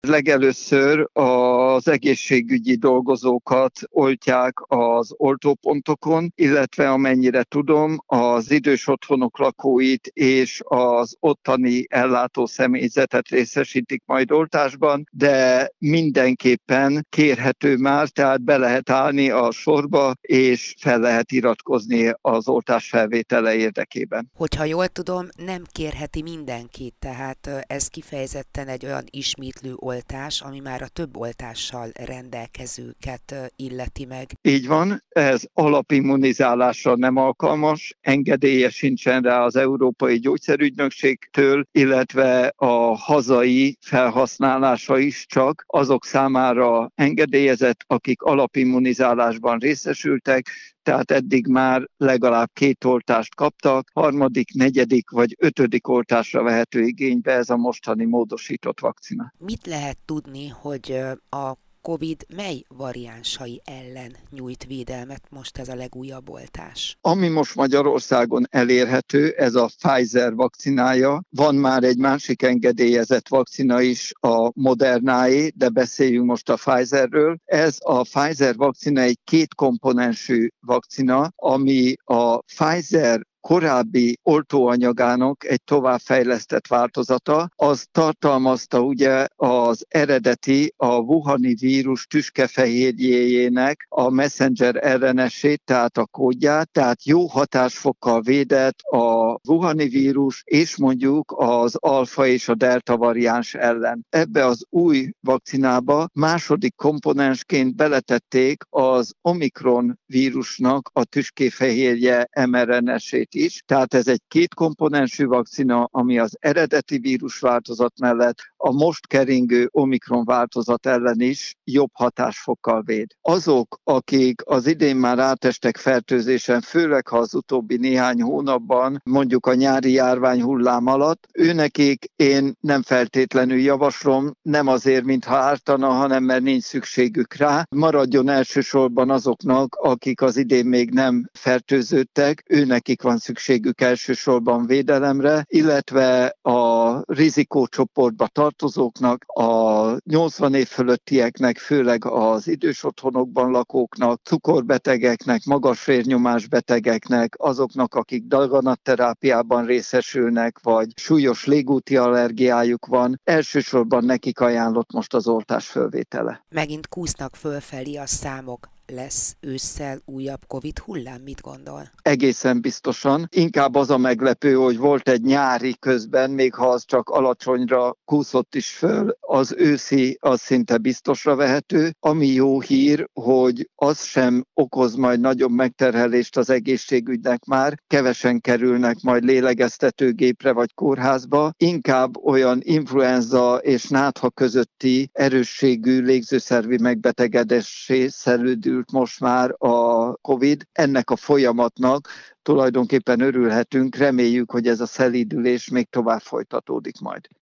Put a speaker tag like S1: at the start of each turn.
S1: Legelőször az egészségügyi dolgozókat oltják az oltópontokon, illetve amennyire tudom, az idős otthonok lakóit és az ottani ellátó személyzetet részesítik majd oltásban, de mindenképpen kérhető már, tehát be lehet állni a sorba, és fel lehet iratkozni az oltás felvétele érdekében.
S2: Hogyha jól tudom, nem kérheti mindenki, tehát ez kifejezetten egy olyan ismétlő oltás, ami már a több oltással rendelkezőket illeti meg.
S1: Így van, ez alapimmunizálásra nem alkalmas, engedélye sincsen rá az Európai Gyógyszerügynökségtől, illetve a hazai felhasználása is csak azok számára engedélyezett, akik alapimmunizálásban részesültek, tehát eddig már legalább 2 oltást kaptak, harmadik, negyedik vagy ötödik oltásra vehető igénybe ez a mostani módosított vakcina.
S2: Mit lehet tudni, hogy a COVID mely variánsai ellen nyújt védelmet most ez a legújabb oltás?
S1: Ami most Magyarországon elérhető, ez a Pfizer vakcinája. Van már egy másik engedélyezett vakcina is, a Modernáé, de beszéljünk most a Pfizerről. Ez a Pfizer vakcina egy kétkomponensű vakcina, ami a Pfizer korábbi oltóanyagának egy továbbfejlesztett változata, az tartalmazta ugye az eredeti, a Wuhani vírus tüskefehérjéjének a messenger RNS-ét, tehát a kódját, tehát jó hatásfokkal védett a Wuhani vírus és mondjuk az alfa és a delta variáns ellen. Ebbe az új vakcinába második komponensként beletették az Omikron vírusnak a tüskefehérje mRNS-ét is. Tehát ez egy kétkomponensű vakcina, ami az eredeti vírusváltozat mellett a most keringő Omikron változat ellen is jobb hatásfokkal véd. Azok, akik az idén már átestek fertőzésen, főleg ha az utóbbi néhány hónapban, mondjuk a nyári járványhullám alatt, őnekik én nem feltétlenül javaslom, nem azért, mintha ártana, hanem mert nincs szükségük rá. Maradjon elsősorban azoknak, akik az idén még nem fertőződtek, őnekik van szükségük elsősorban védelemre, illetve a rizikócsoportba tartozóknak, a 80 év fölöttieknek, főleg az idős otthonokban lakóknak, cukorbetegeknek, magas vérnyomás betegeknek, azoknak, akik daganatterápiában részesülnek, vagy súlyos légúti allergiájuk van, elsősorban nekik ajánlott most az oltás fölvétele.
S2: Megint kúsznak fölfelé a számok. Lesz ősszel újabb Covid hullám, mit gondol?
S1: Egészen biztosan. Inkább az a meglepő, hogy volt egy nyári közben, még ha az csak alacsonyra kúszott is föl, az őszi az szinte biztosra vehető. Ami jó hír, hogy az sem okoz majd nagyobb megterhelést az egészségügynek már, kevesen kerülnek majd lélegeztetőgépre vagy kórházba, inkább olyan influenza és nátha közötti erősségű légzőszervi megbetegedésé szerődül most már a Covid. Ennek a folyamatnak tulajdonképpen örülhetünk, reméljük, hogy ez a szelídülés még tovább folytatódik majd.